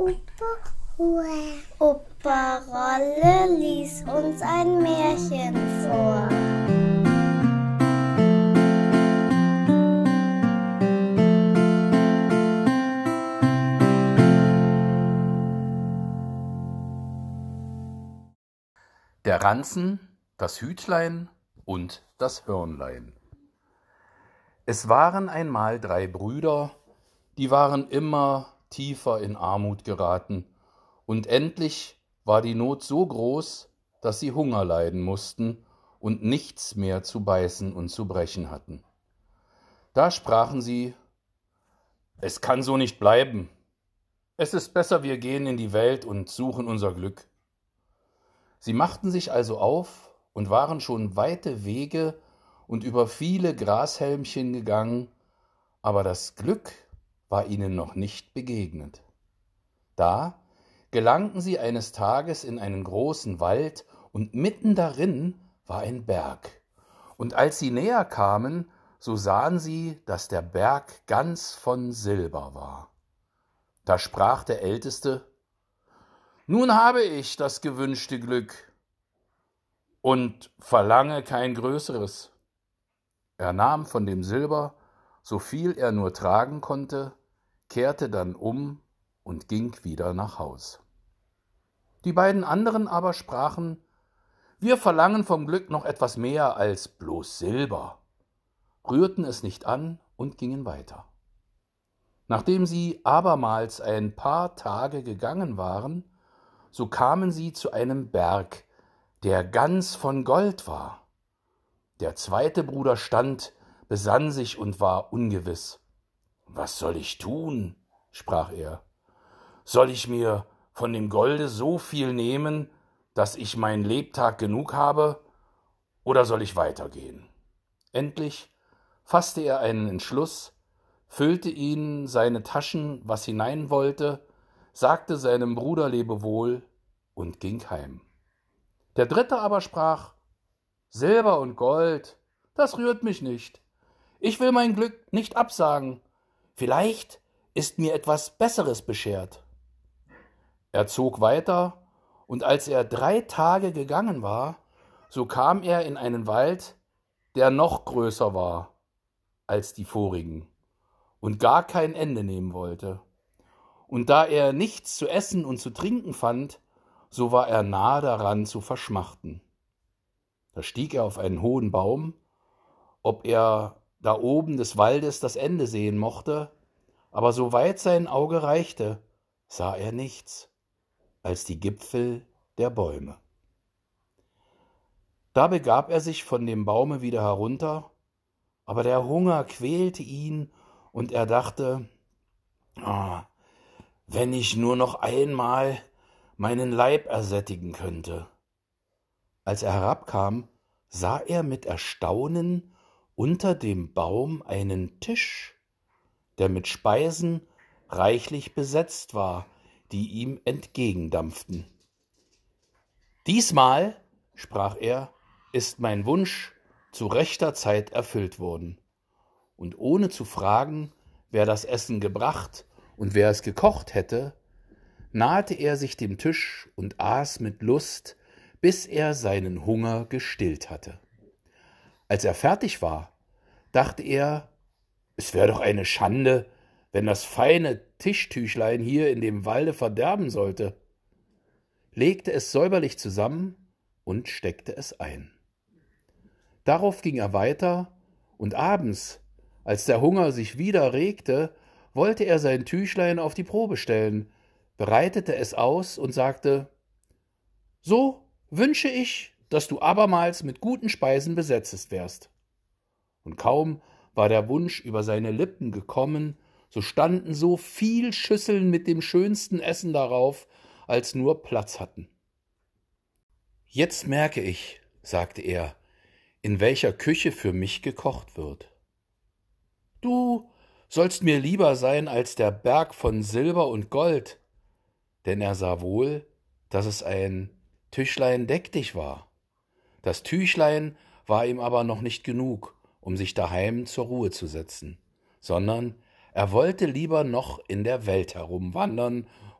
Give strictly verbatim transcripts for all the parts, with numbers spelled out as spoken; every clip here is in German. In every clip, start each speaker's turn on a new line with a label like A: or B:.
A: Opa, Opa Rolle lies uns ein Märchen vor.
B: Der Ranzen, das Hütlein und das Hörnlein. Es waren einmal drei Brüder, die waren immer tiefer in Armut geraten, und endlich war die Not so groß, dass sie Hunger leiden mussten und nichts mehr zu beißen und zu brechen hatten. Da sprachen sie: Es kann so nicht bleiben. Es ist besser, wir gehen in die Welt und suchen unser Glück. Sie machten sich also auf und waren schon weite Wege und über viele Grashelmchen gegangen, aber das Glück war ihnen noch nicht begegnet. Da gelangten sie eines Tages in einen großen Wald, und mitten darin war ein Berg. Und als sie näher kamen, so sahen sie, dass der Berg ganz von Silber war. Da sprach der Älteste: Nun habe ich das gewünschte Glück und verlange kein größeres. Er nahm von dem Silber, so viel er nur tragen konnte, kehrte dann um und ging wieder nach Haus. Die beiden anderen aber sprachen: Wir verlangen vom Glück noch etwas mehr als bloß Silber, rührten es nicht an und gingen weiter. Nachdem sie abermals ein paar Tage gegangen waren, so kamen sie zu einem Berg, der ganz von Gold war. Der zweite Bruder stand, besann sich und war ungewiss. Was soll ich tun? Sprach er. Soll ich mir von dem Golde so viel nehmen, dass ich mein Lebtag genug habe, oder soll ich weitergehen? Endlich fasste er einen Entschluss, füllte in seine Taschen, was hinein wollte, sagte seinem Bruder Lebewohl und ging heim. Der dritte aber sprach: Silber und Gold, das rührt mich nicht. Ich will mein Glück nicht absagen. Vielleicht ist mir etwas Besseres beschert. Er zog weiter, und als er drei Tage gegangen war, so kam er in einen Wald, der noch größer war als die vorigen und gar kein Ende nehmen wollte. Und da er nichts zu essen und zu trinken fand, so war er nahe daran zu verschmachten. Da stieg er auf einen hohen Baum, ob er da oben des Waldes das Ende sehen mochte, aber so weit sein Auge reichte, sah er nichts als die Gipfel der Bäume. Da begab er sich von dem Baume wieder herunter, aber der Hunger quälte ihn, und er dachte: oh, wenn ich nur noch einmal meinen Leib ersättigen könnte. Als er herabkam, sah er mit Erstaunen unter dem Baum einen Tisch, der mit Speisen reichlich besetzt war, die ihm entgegendampften. Diesmal, sprach er, ist mein Wunsch zu rechter Zeit erfüllt worden. Und ohne zu fragen, wer das Essen gebracht und wer es gekocht hätte, nahte er sich dem Tisch und aß mit Lust, bis er seinen Hunger gestillt hatte. Als er fertig war, dachte er, es wäre doch eine Schande, wenn das feine Tischtüchlein hier in dem Walde verderben sollte, legte es säuberlich zusammen und steckte es ein. Darauf ging er weiter, und abends, als der Hunger sich wieder regte, wollte er sein Tüchlein auf die Probe stellen, breitete es aus und sagte: So wünsche ich, dass du abermals mit guten Speisen besetzest wärst. Und kaum war der Wunsch über seine Lippen gekommen, so standen so viel Schüsseln mit dem schönsten Essen darauf, als nur Platz hatten. Jetzt merke ich, sagte er, in welcher Küche für mich gekocht wird. Du sollst mir lieber sein als der Berg von Silber und Gold, denn er sah wohl, dass es ein Tüchlein deck dich war. Das Tüchlein war ihm aber noch nicht genug, um sich daheim zur Ruhe zu setzen, sondern er wollte lieber noch in der Welt herumwandern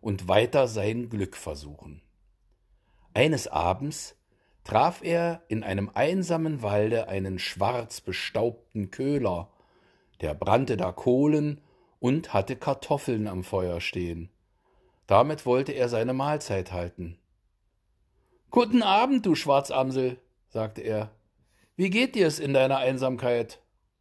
B: und weiter sein Glück versuchen. Eines Abends traf er in einem einsamen Walde einen schwarz bestaubten Köhler, der brannte da Kohlen und hatte Kartoffeln am Feuer stehen. Damit wollte er seine Mahlzeit halten. »Guten Abend, du Schwarzamsel«, sagte er. »Wie geht dir's in deiner Einsamkeit?«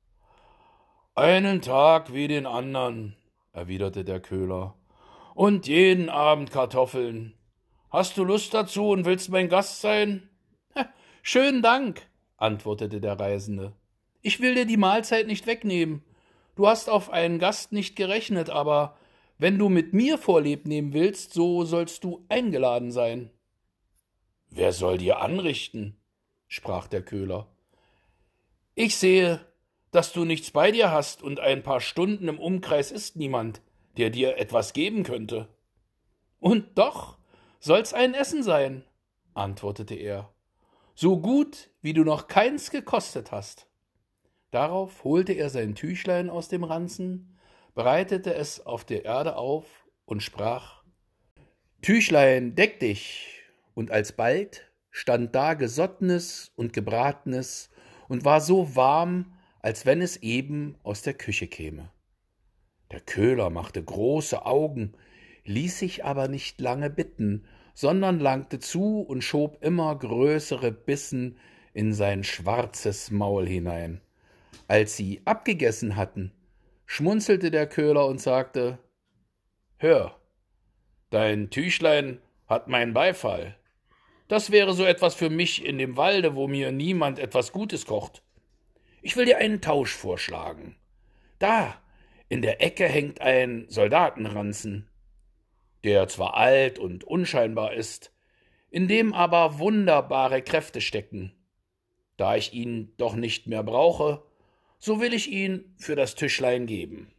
B: »Einen Tag wie den andern«, erwiderte der Köhler, »und jeden Abend Kartoffeln. Hast du Lust dazu und willst mein Gast sein?« »Schönen Dank«, antwortete der Reisende. »Ich will dir die Mahlzeit nicht wegnehmen. Du hast auf einen Gast nicht gerechnet, aber wenn du mit mir Vorlieb nehmen willst, so sollst du eingeladen sein.« »Wer soll dir anrichten?«, sprach der Köhler. »Ich sehe, dass du nichts bei dir hast, und ein paar Stunden im Umkreis ist niemand, der dir etwas geben könnte.« »Und doch soll's ein Essen sein«, antwortete er, »so gut, wie du noch keins gekostet hast.« Darauf holte er sein Tüchlein aus dem Ranzen, breitete es auf der Erde auf und sprach: »Tüchlein, deck dich!« Und alsbald stand da Gesottenes und Gebratenes und war so warm, als wenn es eben aus der Küche käme. Der Köhler machte große Augen, ließ sich aber nicht lange bitten, sondern langte zu und schob immer größere Bissen in sein schwarzes Maul hinein. Als sie abgegessen hatten, schmunzelte der Köhler und sagte: »Hör, dein Tüchlein hat meinen Beifall. Das wäre so etwas für mich in dem Walde, wo mir niemand etwas Gutes kocht. Ich will dir einen Tausch vorschlagen. Da, in der Ecke hängt ein Soldatenranzen, der zwar alt und unscheinbar ist, in dem aber wunderbare Kräfte stecken. Da ich ihn doch nicht mehr brauche, so will ich ihn für das Tüchlein geben.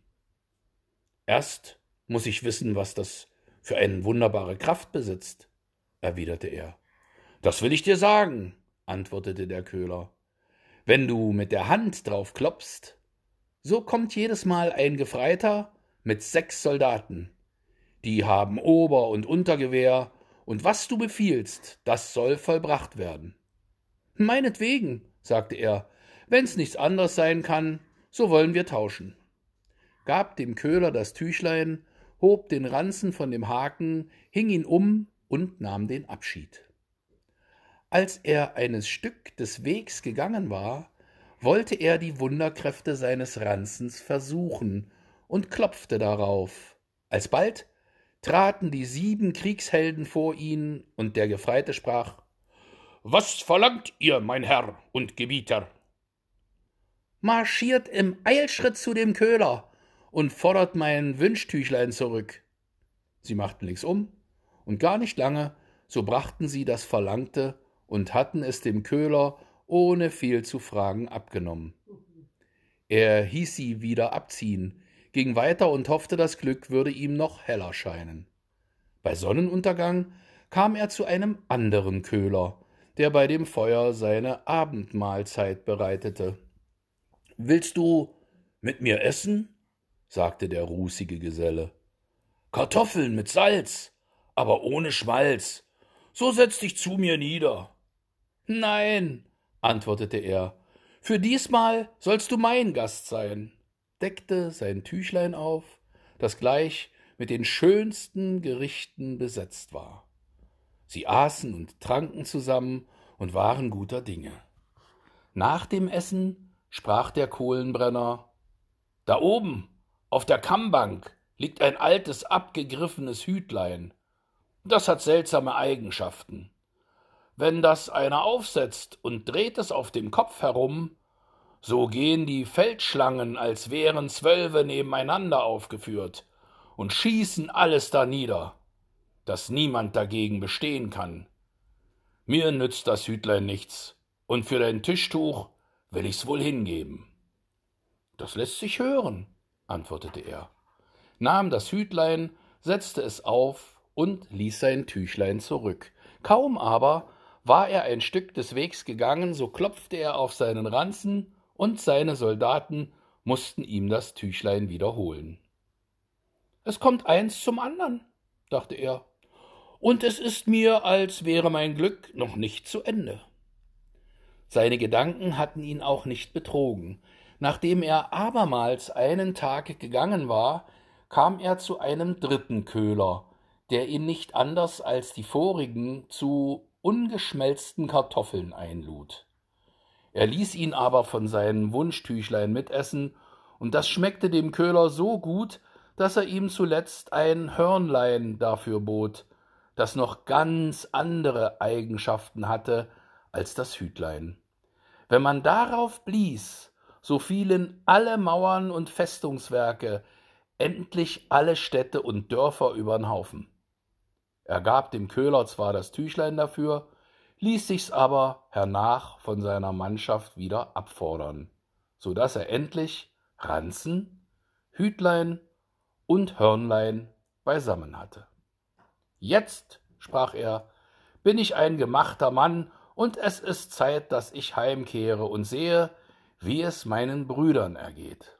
B: Erst muss ich wissen, was das für eine wunderbare Kraft besitzt«, erwiderte er. »Das will ich dir sagen«, antwortete der Köhler. »Wenn du mit der Hand drauf klopfst, so kommt jedes Mal ein Gefreiter mit sechs Soldaten. Die haben Ober- und Untergewehr, und was du befiehlst, das soll vollbracht werden.« »Meinetwegen«, sagte er, »wenn's nichts anderes sein kann, so wollen wir tauschen«, gab dem Köhler das Tüchlein, hob den Ranzen von dem Haken, hing ihn um und nahm den Abschied. Als er eines Stück des Wegs gegangen war, wollte er die Wunderkräfte seines Ranzens versuchen und klopfte darauf. Alsbald traten die sieben Kriegshelden vor ihn, und der Gefreite sprach: »Was verlangt ihr, mein Herr und Gebieter?« »Marschiert im Eilschritt zu dem Köhler und fordert mein Wünschtüchlein zurück.« Sie machten links um, und gar nicht lange, so brachten sie das Verlangte und hatten es dem Köhler ohne viel zu fragen abgenommen. Er hieß sie wieder abziehen, ging weiter und hoffte, das Glück würde ihm noch heller scheinen. Bei Sonnenuntergang kam er zu einem anderen Köhler, der bei dem Feuer seine Abendmahlzeit bereitete. »Willst du mit mir essen?«, sagte der rußige Geselle. »Kartoffeln mit Salz, aber ohne Schmalz. So setz dich zu mir nieder.« »Nein«, antwortete er, »für diesmal sollst du mein Gast sein«, deckte sein Tüchlein auf, das gleich mit den schönsten Gerichten besetzt war. Sie aßen und tranken zusammen und waren guter Dinge. Nach dem Essen sprach der Kohlenbrenner: »Da oben, auf der Kammbank, liegt ein altes, abgegriffenes Hütlein. Das hat seltsame Eigenschaften. Wenn das einer aufsetzt und dreht es auf dem Kopf herum, so gehen die Feldschlangen, als wären Zwölfe nebeneinander aufgeführt, und schießen alles danieder, dass niemand dagegen bestehen kann. Mir nützt das Hütlein nichts, und für dein Tischtuch will ich's wohl hingeben.« »Das lässt sich hören«, antwortete er, nahm das Hütlein, setzte es auf und ließ sein Tüchlein zurück. Kaum aber war er ein Stück des Wegs gegangen, so klopfte er auf seinen Ranzen, und seine Soldaten mussten ihm das Tüchlein wiederholen. »Es kommt eins zum andern«, dachte er, und es ist mir, als wäre mein Glück noch nicht zu Ende. Seine Gedanken hatten ihn auch nicht betrogen. Nachdem er abermals einen Tag gegangen war, kam er zu einem dritten Köhler, der ihn nicht anders als die vorigen zu ungeschmelzten Kartoffeln einlud. Er ließ ihn aber von seinen Wunschtüchlein mitessen, und das schmeckte dem Köhler so gut, dass er ihm zuletzt ein Hörnlein dafür bot, das noch ganz andere Eigenschaften hatte als das Hütlein. Wenn man darauf blies, so fielen alle Mauern und Festungswerke, endlich alle Städte und Dörfer übern Haufen. Er gab dem Köhler zwar das Tüchlein dafür, ließ sich's aber hernach von seiner Mannschaft wieder abfordern, so daß er endlich Ranzen, Hütlein und Hörnlein beisammen hatte. »Jetzt«, sprach er, »bin ich ein gemachter Mann, und es ist Zeit, dass ich heimkehre und sehe, wie es meinen Brüdern ergeht.«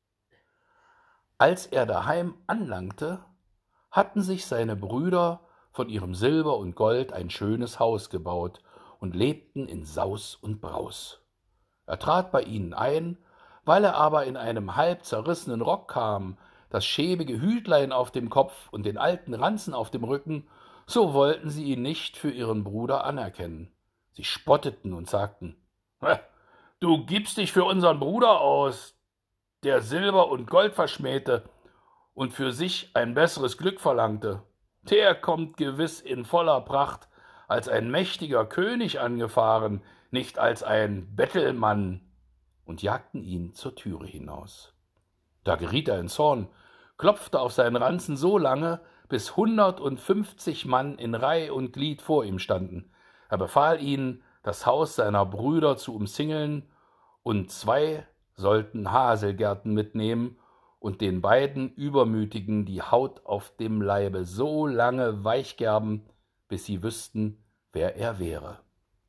B: Als er daheim anlangte, hatten sich seine Brüder von ihrem Silber und Gold ein schönes Haus gebaut und lebten in Saus und Braus. Er trat bei ihnen ein, weil er aber in einem halb zerrissenen Rock kam, das schäbige Hütlein auf dem Kopf und den alten Ranzen auf dem Rücken, so wollten sie ihn nicht für ihren Bruder anerkennen. Sie spotteten und sagten, »Du gibst dich für unseren Bruder aus, der Silber und Gold verschmähte und für sich ein besseres Glück verlangte. Der kommt gewiss in voller Pracht als ein mächtiger König angefahren, nicht als ein Bettelmann«, und jagten ihn zur Türe hinaus. Da geriet er in Zorn, klopfte auf seinen Ranzen so lange, bis hundertundfünfzig Mann in Reih und Glied vor ihm standen. Er befahl ihnen, das Haus seiner Brüder zu umzingeln, und zwei sollten Haselgärten mitnehmen und den beiden Übermütigen die Haut auf dem Leibe so lange weichgerben, bis sie wüssten, wer er wäre.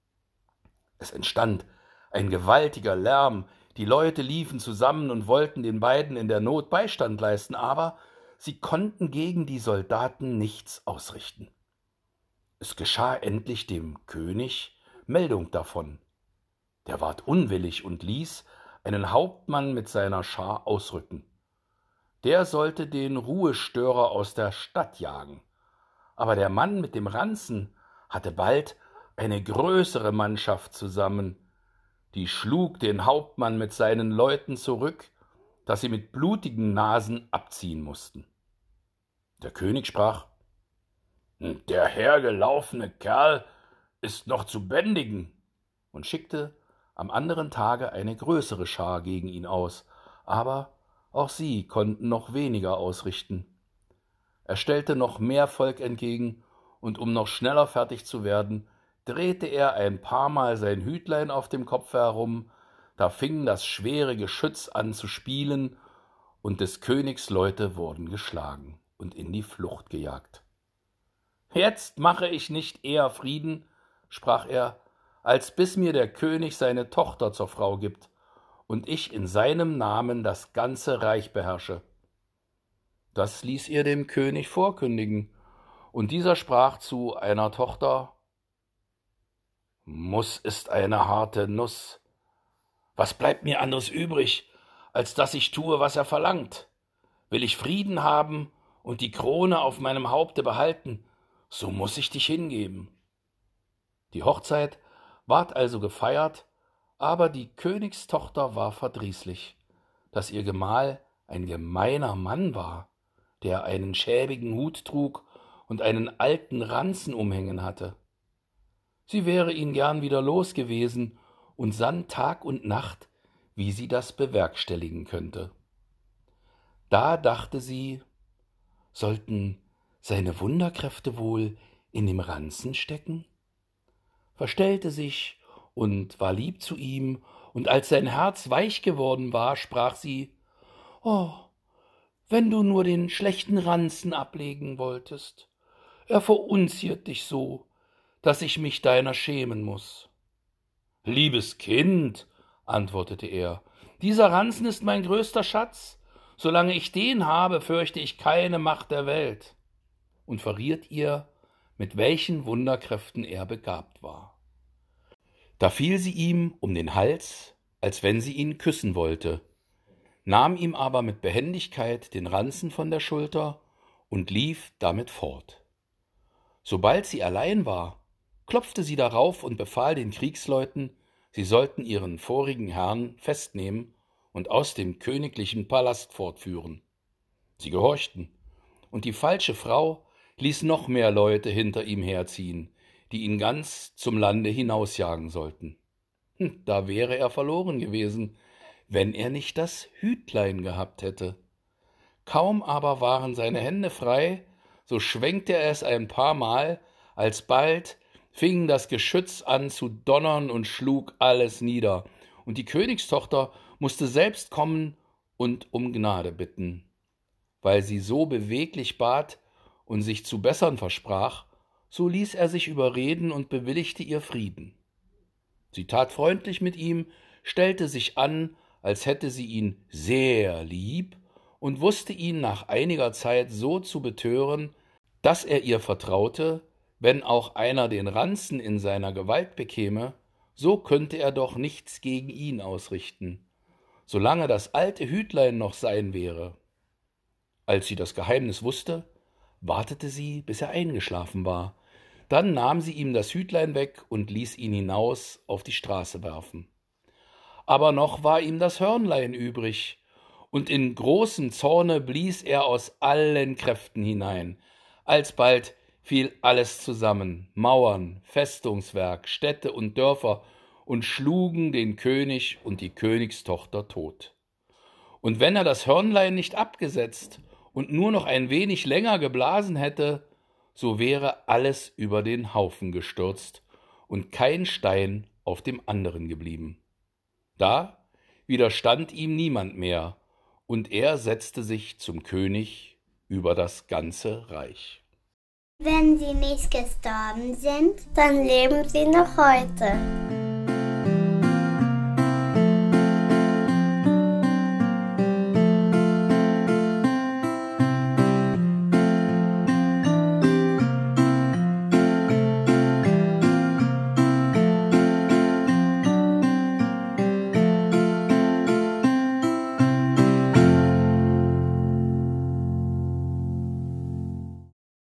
B: Es entstand ein gewaltiger Lärm, die Leute liefen zusammen und wollten den beiden in der Not Beistand leisten, aber sie konnten gegen die Soldaten nichts ausrichten. Es geschah endlich dem König Meldung davon. Der ward unwillig und ließ einen Hauptmann mit seiner Schar ausrücken. Der sollte den Ruhestörer aus der Stadt jagen. Aber der Mann mit dem Ranzen hatte bald eine größere Mannschaft zusammen, die schlug den Hauptmann mit seinen Leuten zurück, dass sie mit blutigen Nasen abziehen mussten. Der König sprach, »Der hergelaufene Kerl ist noch zu bändigen«, und schickte am anderen Tage eine größere Schar gegen ihn aus, aber auch sie konnten noch weniger ausrichten. Er stellte noch mehr Volk entgegen, und um noch schneller fertig zu werden, drehte er ein paar Mal sein Hütlein auf dem Kopf herum, da fing das schwere Geschütz an zu spielen, und des Königs Leute wurden geschlagen und in die Flucht gejagt. »Jetzt mache ich nicht eher Frieden«, sprach er, »als bis mir der König seine Tochter zur Frau gibt und ich in seinem Namen das ganze Reich beherrsche.« Das ließ er dem König vorkündigen, und dieser sprach zu einer Tochter, »Muss ist eine harte Nuss. Was bleibt mir anderes übrig, als dass ich tue, was er verlangt? Will ich Frieden haben und die Krone auf meinem Haupte behalten, so muß ich dich hingeben.« Die Hochzeit ward also gefeiert, aber die Königstochter war verdrießlich, dass ihr Gemahl ein gemeiner Mann war, der einen schäbigen Hut trug und einen alten Ranzen umhängen hatte. Sie wäre ihn gern wieder los gewesen und sann Tag und Nacht, wie sie das bewerkstelligen könnte. Da dachte sie, sollten seine Wunderkräfte wohl in dem Ranzen stecken? Verstellte sich und war lieb zu ihm, und als sein Herz weich geworden war, sprach sie, »Oh, wenn du nur den schlechten Ranzen ablegen wolltest, er verunziert dich so, dass ich mich deiner schämen muß.« »Liebes Kind«, antwortete er, »dieser Ranzen ist mein größter Schatz. Solange ich den habe, fürchte ich keine Macht der Welt.« und verriet ihr, mit welchen Wunderkräften er begabt war. Da fiel sie ihm um den Hals, als wenn sie ihn küssen wollte, nahm ihm aber mit Behendigkeit den Ranzen von der Schulter und lief damit fort. Sobald sie allein war, klopfte sie darauf und befahl den Kriegsleuten, sie sollten ihren vorigen Herrn festnehmen und aus dem königlichen Palast fortführen. Sie gehorchten, und die falsche Frau ließ noch mehr Leute hinter ihm herziehen, die ihn ganz zum Lande hinausjagen sollten. Hm, da wäre er verloren gewesen, wenn er nicht das Hütlein gehabt hätte. Kaum aber waren seine Hände frei, so schwenkte er es ein paar Mal, alsbald fing das Geschütz an zu donnern und schlug alles nieder, und die Königstochter musste selbst kommen und um Gnade bitten. Weil sie so beweglich bat und sich zu bessern versprach, so ließ er sich überreden und bewilligte ihr Frieden. Sie tat freundlich mit ihm, stellte sich an, als hätte sie ihn sehr lieb und wusste ihn nach einiger Zeit so zu betören, dass er ihr vertraute, wenn auch einer den Ranzen in seiner Gewalt bekäme, so könnte er doch nichts gegen ihn ausrichten, solange das alte Hütlein noch sein wäre. Als sie das Geheimnis wusste, wartete sie, bis er eingeschlafen war. Dann nahm sie ihm das Hütlein weg und ließ ihn hinaus auf die Straße werfen. Aber noch war ihm das Hörnlein übrig, und in großem Zorne blies er aus allen Kräften hinein. Alsbald fiel alles zusammen, Mauern, Festungswerk, Städte und Dörfer, und schlugen den König und die Königstochter tot. Und wenn er das Hörnlein nicht abgesetzt und nur noch ein wenig länger geblasen hätte, so wäre alles über den Haufen gestürzt und kein Stein auf dem anderen geblieben. Da widerstand ihm niemand mehr, und er setzte sich zum König über das ganze Reich.
A: Wenn sie nicht gestorben sind, dann leben sie noch heute.